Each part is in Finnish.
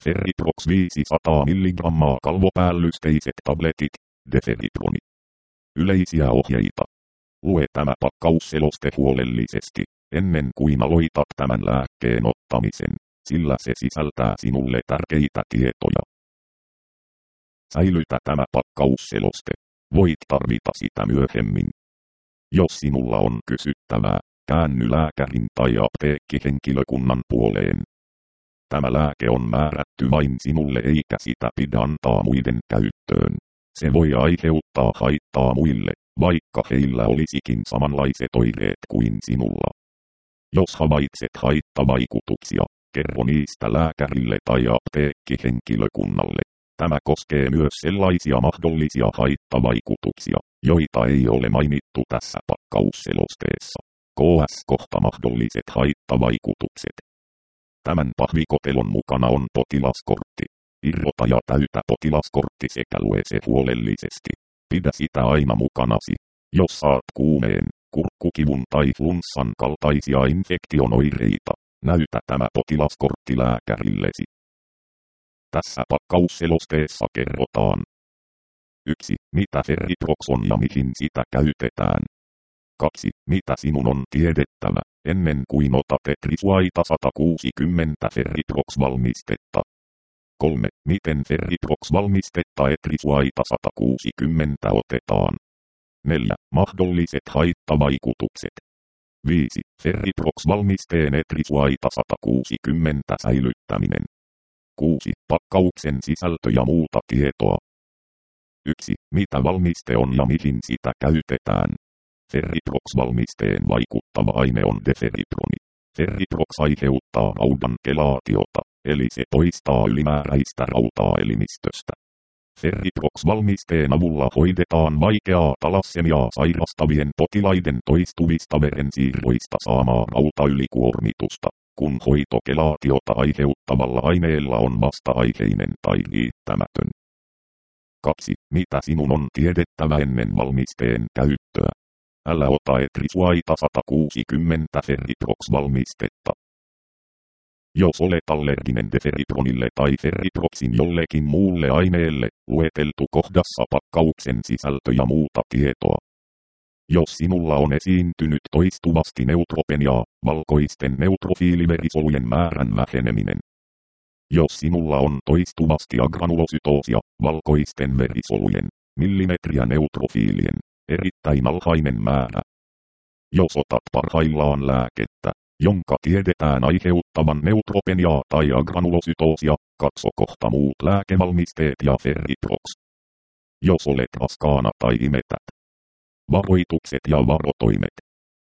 Ferriprox 500 mg kalvopäällysteiset tabletit, Deferiproni. Yleisiä ohjeita. Lue tämä pakkausseloste huolellisesti, ennen kuin aloitat tämän lääkkeen ottamisen, sillä se sisältää sinulle tärkeitä tietoja. Säilytä tämä pakkausseloste. Voit tarvita sitä myöhemmin. Jos sinulla on kysyttävää, käänny lääkärin tai apteekkihenkilökunnan puoleen. Tämä lääke on määrätty vain sinulle eikä sitä pidä antaa muiden käyttöön. Se voi aiheuttaa haittaa muille, vaikka heillä olisikin samanlaiset oireet kuin sinulla. Jos havaitset haittavaikutuksia, kerro niistä lääkärille tai apteekkihenkilökunnalle. Tämä koskee myös sellaisia mahdollisia haittavaikutuksia, joita ei ole mainittu tässä pakkausselosteessa. KS-kohta mahdolliset haittavaikutukset. Tämän pahvikotelon mukana on potilaskortti. Irrota ja täytä potilaskortti sekä lue se huolellisesti. Pidä sitä aina mukanasi. Jos saat kuumeen, kurkkukivun tai flunssan kaltaisia infektion oireita, näytä tämä potilaskortti lääkärillesi. Tässä pakkausselosteessa kerrotaan. 1. Mitä Ferriprox on ja mihin sitä käytetään. 2. Mitä sinun on tiedettävä, ennen kuin otat Etrisuaita 160 Ferriprox-valmistetta. 3. Miten Ferriprox-valmistetta Etrisuaita 160 otetaan. 4. Mahdolliset haittavaikutukset. 5. Ferriprox-valmisteen Etrisuaita 160 säilyttäminen. 6. Pakkauksen sisältö ja muuta tietoa. 1. Mitä valmiste on ja mihin sitä käytetään. Ferriprox-valmisteen vaikuttava aine on Deferiproni. Ferriprox aiheuttaa raudan kelaatiota, eli se poistaa ylimääräistä rautaa elimistöstä. Ferriprox-valmisteen avulla hoidetaan vaikeaa talassemiaa sairastavien potilaiden toistuvista verensiirroista saamaa rautaylikuormitusta, kun hoito kelaatiota aiheuttavalla aineella on vasta-aiheinen tai riittämätön. 2. Mitä sinun on tiedettävä ennen valmisteen käyttöä? Älä ota Etrisuaita 160 Ferriprox-valmistetta. Jos olet allerginen Deferipronille tai Ferriproxin jollekin muulle aineelle, lueteltu kohdassa pakkauksen sisältö ja muuta tietoa. Jos sinulla on esiintynyt toistuvasti neutropeniaa, valkoisten neutrofiiliverisolujen määrän väheneminen. Jos sinulla on toistuvasti agranulosytoosia, valkoisten verisolujen, millimetriä neutrofiilien, erittäin alhainen määrä. Jos otat parhaillaan lääkettä, jonka tiedetään aiheuttavan neutropeniaa tai agranulosytoosia, katso kohta muut lääkevalmisteet ja Ferriprox. Jos olet raskaana tai imetät. Varoitukset ja varotoimet.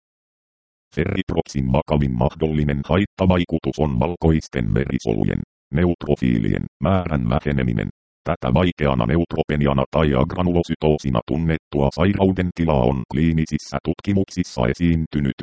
Ferriproxin vakavin mahdollinen haittavaikutus on valkoisten verisolujen, neutrofiilien, määrän väheneminen. Tätä vaikeana neutropeniana tai agranulosytoosina tunnettua sairauden tilaa on kliinisissä tutkimuksissa esiintynyt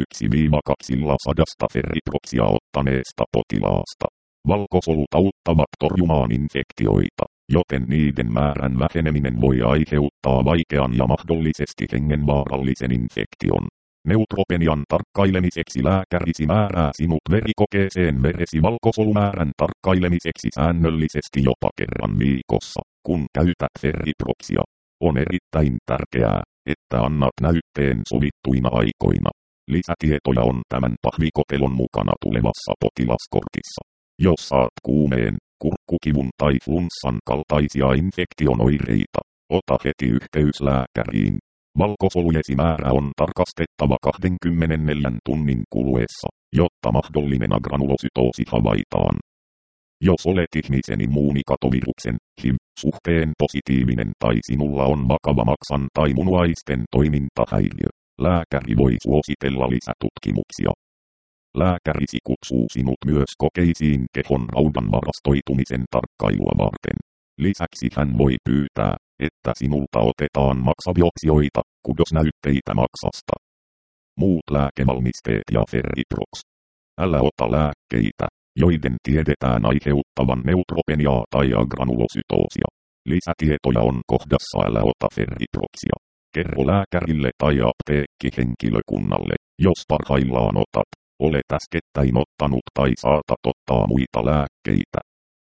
1-200 Ferriproxia ottaneesta potilaasta. Valkosolut auttavat torjumaan infektioita, joten niiden määrän väheneminen voi aiheuttaa vaikean ja mahdollisesti hengenvaarallisen infektion. Neutropenian tarkkailemiseksi lääkärisi määrää sinut verikokeeseen veresi valkosolumäärän tarkkailemiseksi säännöllisesti jopa kerran viikossa, kun käytät Ferriproxia. On erittäin tärkeää, että annat näytteen sovittuina aikoina. Lisätietoja on tämän pahvikotelon mukana tulevassa potilaskortissa. Jos saat kuumeen, kurkkukivun tai flunssan kaltaisia infektion oireita, ota heti yhteys lääkäriin. Valkosolujesi määrä on tarkastettava 24 tunnin kuluessa, jotta mahdollinen agranulosytoosi havaitaan. Jos olet ihmisen immuunikatoviruksen, HIV-suhteen positiivinen tai sinulla on vakava maksan tai munuaisten toimintahäiriö, lääkäri voi suositella lisätutkimuksia. Lääkärisi kutsuu sinut myös kokeisiin kehon raudan varastoitumisen tarkkailua varten. Lisäksi hän voi pyytää, että sinulta otetaan maksabiopsioita, kudosnäytteitä maksasta. Muut lääkevalmisteet ja Ferriprox. Älä ota lääkkeitä, joiden tiedetään aiheuttavan neutropeniaa tai agranulosytoosia. Lisätietoja on kohdassa älä ota Ferriproxia. Kerro lääkärille tai apteekkihenkilökunnalle, jos parhaillaan otat, olet äskettäin ottanut tai saatat ottaa muita lääkkeitä.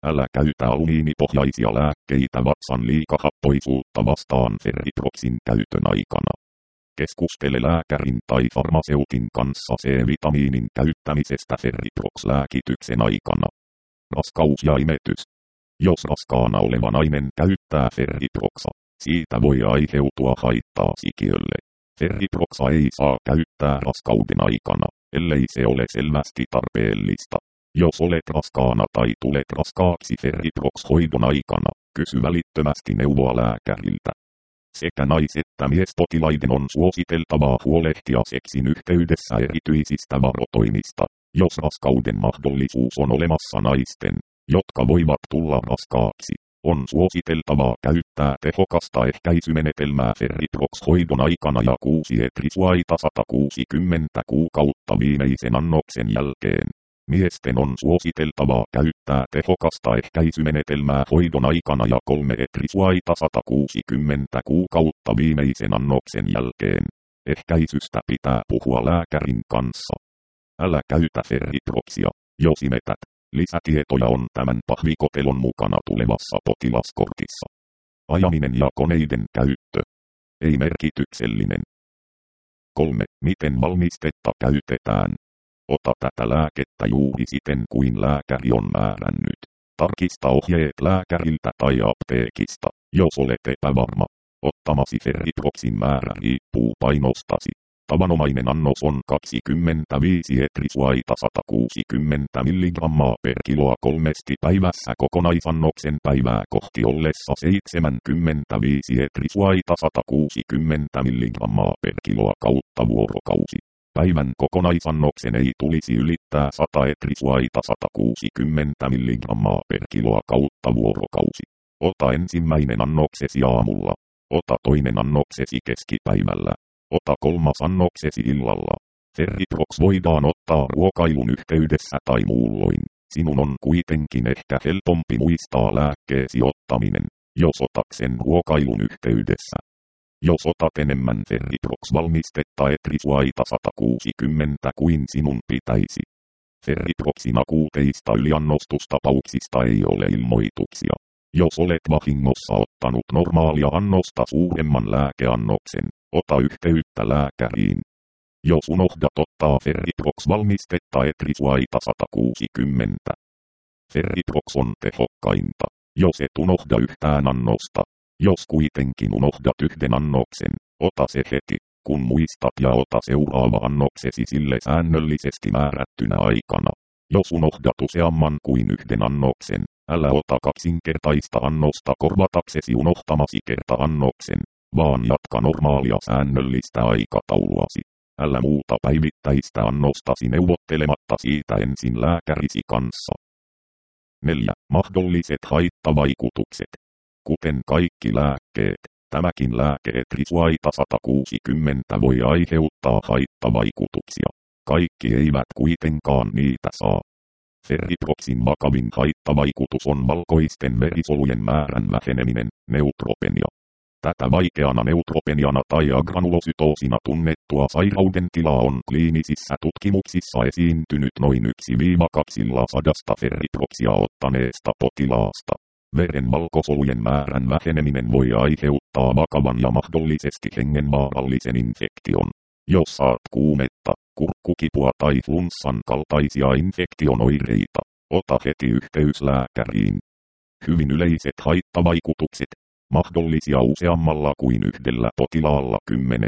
Älä käytä alumiinipohjaisia lääkkeitä vatsan liikahappoisuutta vastaan ferriproksin käytön aikana. Keskustele lääkärin tai farmaseutin kanssa C-vitamiinin käyttämisestä ferriprox-lääkityksen aikana. Raskaus ja imetys. Jos raskaana oleva nainen käyttää ferriproxa, siitä voi aiheutua haittaa sikiölle. Ferriproxa ei saa käyttää raskauden aikana, ellei se ole selvästi tarpeellista. Jos olet raskaana tai tulet raskaaksi ferriprox-hoidon aikana, kysy välittömästi neuvoa lääkäriltä. Sekä nais- että miespotilaiden on suositeltavaa huolehtia seksin yhteydessä erityisistä varotoimista, jos raskauden mahdollisuus on olemassa naisten, jotka voivat tulla raskaaksi. On suositeltavaa käyttää tehokasta ehkäisymenetelmää ferriprox-hoidon aikana ja 6 etrisuaita 160 kuukautta viimeisen annoksen jälkeen. Miesten on suositeltavaa käyttää tehokasta ehkäisymenetelmää hoidon aikana ja 3 etrisuaita 160 kuukautta viimeisen annoksen jälkeen. Ehkäisystä pitää puhua lääkärin kanssa. Älä käytä ferriproxia, jos imetät. Lisätietoja on tämän pahvikotelon mukana tulevassa potilaskortissa. Ajaminen ja koneiden käyttö. Ei merkityksellinen. 3. Miten valmistetta käytetään? Ota tätä lääkettä juuri siten kuin lääkäri on määrännyt. Tarkista ohjeet lääkäriltä tai apteekista, jos olet epävarma. Ottamasi ferriproxin määrä riippuu painostasi. Tavanomainen annos on 25 etrisuaita 160 mg per kiloa 3 päivässä kokonaisannoksen päivää kohti ollessa 75 etrisuaita 160 mg per kiloa kautta vuorokausi. Päivän kokonaisannoksen ei tulisi ylittää 100 etrisuaita 160 mg per kiloa kautta vuorokausi. Ota ensimmäinen annoksesi aamulla. Ota toinen annoksesi keskipäivällä. Ota kolmas annoksesi illalla. Ferriprox voidaan ottaa ruokailun yhteydessä tai muulloin. Sinun on kuitenkin ehkä helpompi muistaa lääkkeesi ottaminen, jos otat sen ruokailun yhteydessä. Jos otat enemmän ferriprox-valmistetta etrisuaita 160 kuin sinun pitäisi. Ferriproxin akuuteista yliannostustapauksista ei ole ilmoituksia. Jos olet vahingossa ottanut normaalia annosta suuremman lääkeannoksen, ota yhteyttä lääkäriin. Jos unohdat ottaa ferriprox-valmistetta etrisuaita 160. Ferriprox on tehokkainta, jos et unohda yhtään annosta. Jos kuitenkin unohdat yhden annoksen, ota se heti, kun muistat ja ota seuraava annoksesi sille säännöllisesti määrättynä aikana. Jos unohdat useamman kuin yhden annoksen, älä ota kaksinkertaista annosta korvataksesi unohtamasi kerta-annoksen, vaan jatka normaalia säännöllistä aikatauluasi. Älä muuta päivittäistä annostasi neuvottelematta siitä ensin lääkärisi kanssa. 4. Mahdolliset haittavaikutukset. Kuten kaikki lääkkeet, tämäkin lääke etrisuaita 160 voi aiheuttaa haittavaikutuksia. Kaikki eivät kuitenkaan niitä saa. Ferriproxin vakavin haittavaikutus on valkoisten verisolujen määrän väheneminen, neutropenia. Tätä vaikeana neutropeniana tai agranulosytoosina tunnettua sairauden tilaa on kliinisissä tutkimuksissa esiintynyt noin 1-200 ferriproxia ottaneesta potilaasta. Veren valkosolujen määrän väheneminen voi aiheuttaa vakavan ja mahdollisesti hengenvaarallisen infektion. Jos saat kuumetta, kurkkukipua tai flunssan kaltaisia infektionoireita, ota heti yhteys lääkäriin. Hyvin yleiset haittavaikutukset, mahdollisia useammalla kuin yhdellä potilaalla 10.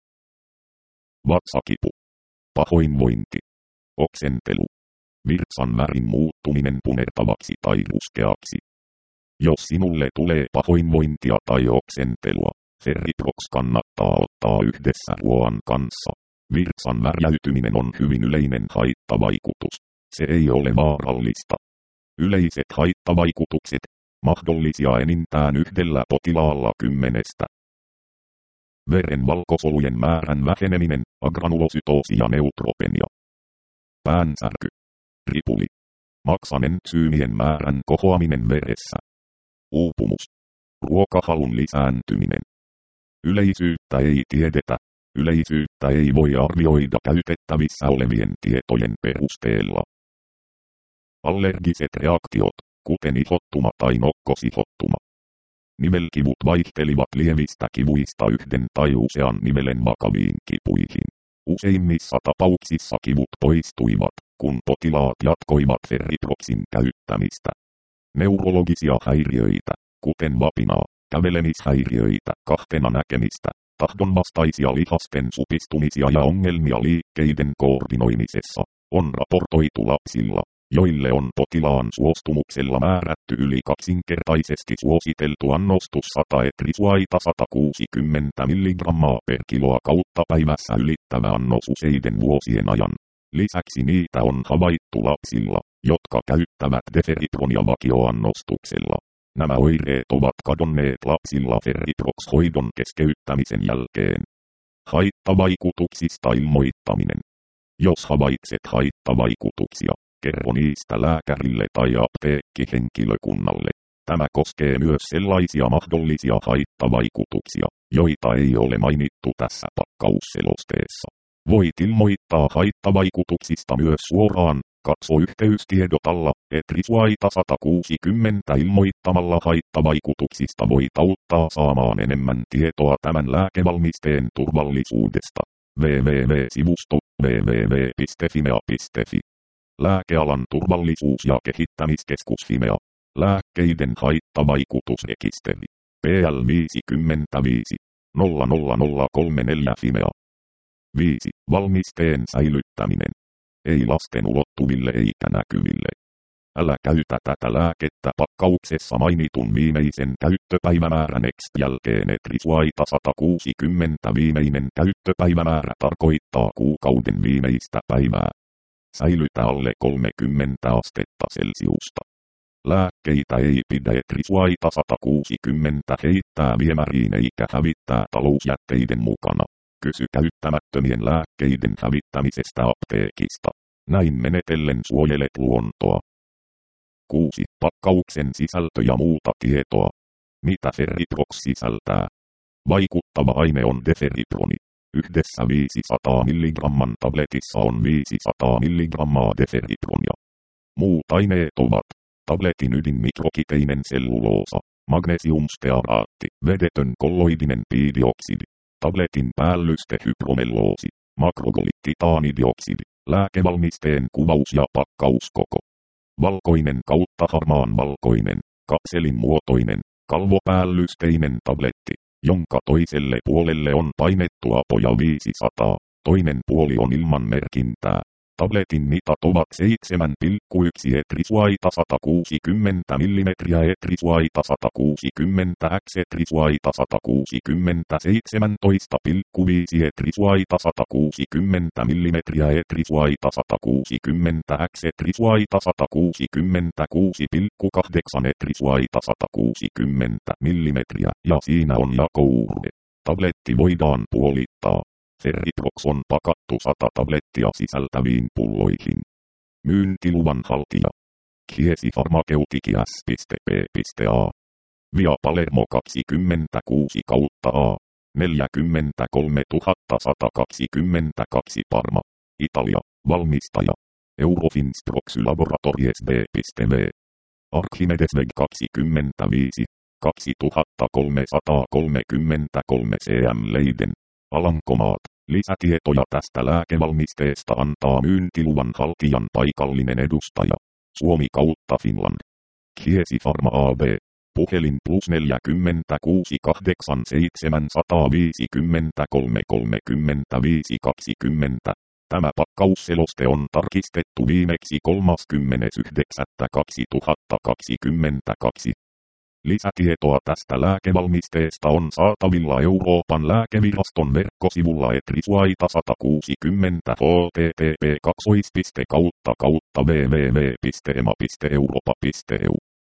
Vatsakipu, pahoinvointi, oksentelu, virtsan värin muuttuminen punertavaksi tai ruskeaksi. Jos sinulle tulee pahoinvointia tai oksentelua, ferriprox kannattaa ottaa yhdessä ruoan kanssa. Virtsan värjäytyminen on hyvin yleinen haittavaikutus. Se ei ole vaarallista. Yleiset haittavaikutukset, mahdollisia enintään yhdellä potilaalla 10. Veren valkosolujen määrän väheneminen, agranulosytoosi ja neutropenia. Päänsärky, ripuli, maksanentsyymien määrän kohoaminen veressä. Uupumus, ruokahalun lisääntyminen. Yleisyyttä ei tiedetä. Yleisyyttä ei voi arvioida käytettävissä olevien tietojen perusteella. Allergiset reaktiot, kuten ihottuma tai nokkosihottuma. Nivelkivut vaihtelivat lievistä kivuista yhden tai usean nivelen vakaviin kipuihin. Useimmissa tapauksissa kivut poistuivat, kun potilaat jatkoivat Ferriproxin käyttämistä. Neurologisia häiriöitä, kuten vapinaa, kävelemishäiriöitä, kahtena näkemistä, tahdonvastaisia lihasten supistumisia ja ongelmia liikkeiden koordinoimisessa, on raportoitu lapsilla, joille on potilaan suostumuksella määrätty yli kaksinkertaisesti suositeltu annostus 100 etrisuaita 160 mg per kiloa kautta päivässä ylittävä annos useiden vuosien ajan. Lisäksi niitä on havaittu lapsilla, jotka käyttävät Deferipronia vakioannostuksella. Nämä oireet ovat kadonneet lapsilla Ferriprox-hoidon keskeyttämisen jälkeen. Haittavaikutuksista ilmoittaminen. Jos havaitset haittavaikutuksia, kerro niistä lääkärille tai apteekkihenkilökunnalle. Tämä koskee myös sellaisia mahdollisia haittavaikutuksia, joita ei ole mainittu tässä pakkausselosteessa. Voit ilmoittaa haittavaikutuksista myös suoraan. Katso yhteystiedot alla, etrisuaita 160 ilmoittamalla haittavaikutuksista voit auttaa saamaan enemmän tietoa tämän lääkevalmisteen turvallisuudesta. www.sivusto www.fimea.fi. Lääkealan turvallisuus- ja kehittämiskeskus Fimea. Lääkkeiden haittavaikutusrekisteri. PL 55 00034 Fimea. 5. Valmisteen säilyttäminen. Ei lasten ulottuville eikä näkyville. Älä käytä tätä lääkettä pakkauksessa mainitun viimeisen käyttöpäivämäärän jälkeen etrisuaita 160 viimeinen käyttöpäivämäärä tarkoittaa kuukauden viimeistä päivää. Säilytä alle 30 astetta Celsiusta. Lääkkeitä ei pidä etrisuaita 160 heittää viemäriin eikä hävittää talousjätteiden mukana. Kysy käyttämättömien lääkkeiden hävittämisestä apteekista. Näin menetellen suojelet luontoa. 6. Pakkauksen sisältö ja muuta tietoa. Mitä Ferriprox sisältää? Vaikuttava aine on Deferiproni. Yhdessä 500 mg tabletissa on 500 mg Deferipronia. Muut aineet ovat tabletin ydin mikrokiteinen selluloosa, magnesiumstearaatti, vedetön kolloidinen pidioksidi, tabletin päällyste hypromelloosi, makrogolititaanidioksidi, lääkevalmisteen kuvaus ja pakkauskoko. Valkoinen kautta harmaan valkoinen, kapselin muotoinen, kalvopäällysteinen tabletti, jonka toiselle puolelle on painettu apoja 500, toinen puoli on ilman merkintää. Tabletin mitat ovat 7,1 etrisuaita 160 mm etrisuaita 160 x etrisuaita 160 17,5 etrisuaita 160 mm etrisuaita 160 x etrisuaita 166,8 etrisuaita 160 mm ja siinä on jakouurne. Tabletti voidaan puolittaa. Ferriprox on pakattu 100 tablettia sisältäviin pulloihin. Myyntiluvan haltija. Chiesi Pharmaceutics.p.a. Via Palermo 26/A. 43122 Parma. Italia. Valmistaja. Eurofins Proxy Laboratories B.V. Archimedes Weg 25. 2333 cm Leiden. Alankomaat. Lisätietoja tästä lääkevalmisteesta antaa myyntiluvan haltijan paikallinen edustaja. Suomi kautta Finland. Chiesi Pharma AB. Puhelin +46 87 153 35 20. Tämä pakkausseloste on tarkistettu viimeksi 30.9.2022. Lisätietoa tästä lääkevalmisteesta on saatavilla Euroopan lääkeviraston verkkosivulla etrisuaita 160 http://www.ema.europa.eu